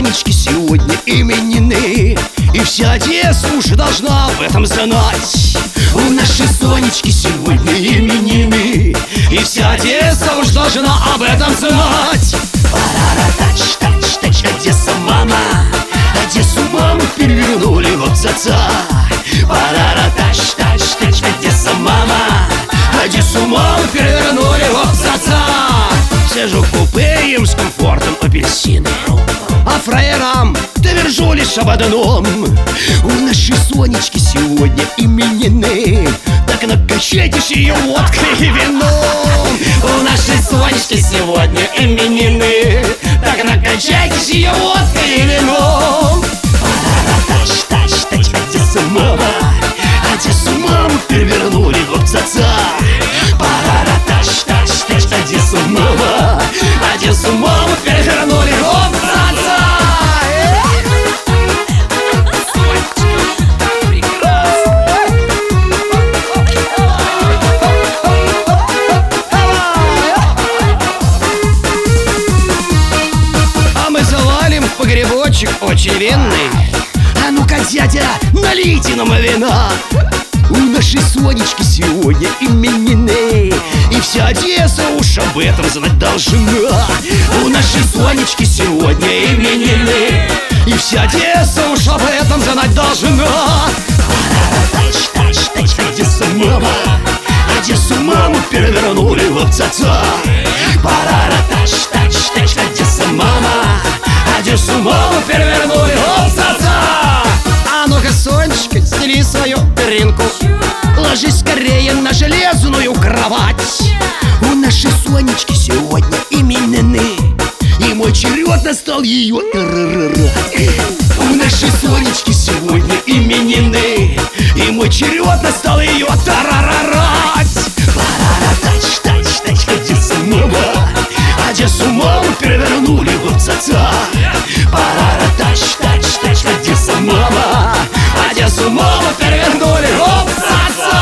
Сонечки сегодня именины, и вся Одесса уже должна об этом знать. У нашей Сонечки сегодня именины, и вся Одесса уж должна об этом знать. Парара-тач, тач, тач, Одесса, мама. Одессу маму перевернули в абзаца. Парара-тач, тач, тач, Одесса, мама. Одессу маму перевернули в абзаца. Сижу в купе, им с комфортом апельсины, а фраерам довержу лишь об одном: у нашей Сонечки сегодня именины, так накачайтесь ее водкой и вином. У нашей Сонечки сегодня именины, так накачайтесь ее водкой и вином. Парара-тач, тач, тач, Одесса, мама. Одессу маму перевернули в абзаца. Парара-тач, тач, тач, Одесса, мама. Одессу маму перевернули в абзаца. А мы завалим в погребочек очень винный. А ну-ка, дядя, налейте нам вина. У нашей Сонечки сегодня именины, и вся Одесса уж об этом знать должна. У нашей Сонечки сегодня именины, и вся Одесса уж об этом знать должна. Парара-тач, тач, тач, Одесса, мама. Одессу маму перевернули в абзаца. Парара-тач, тач, тач, Одесса, мама. Одессу маму перевернули в абзаца. А ну-ка, Сонечка, стели свою перинку, ложись скорее на железную кровать. У нашей Сонечки сегодня именины, и мой черед настал ее тарарарать. У нашей Сонечки сегодня именины, и мой черед настал ее тарарарать. Парара-тач, тач, тач, Одесса, мама. Одессу маму перевернули в абзаца. Парара-тач, тач, тач, Одесса, мама. Одессу маму перевернули в абзаца.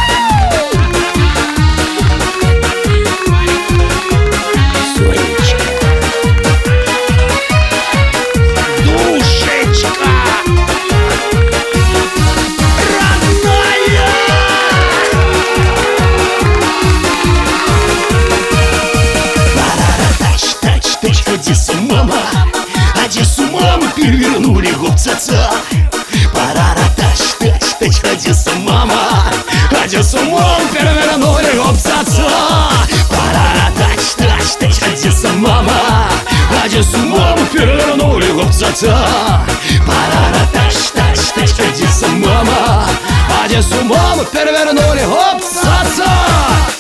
Сонечка, душечка родная. Парара-тач, тач, тач, Одесса, мама. Одессу маму перевернули в абзаца. Парара-тач, тач, тач, Одесса, мама. Одессу маму перевернули в абзаца. Парара-тач, тач, тач, Одесса, мама. Одессу маму перевернули в абзаца. Парара-тач, тач, тач, Одесса, мама. Одессу маму перевернули в абзаца.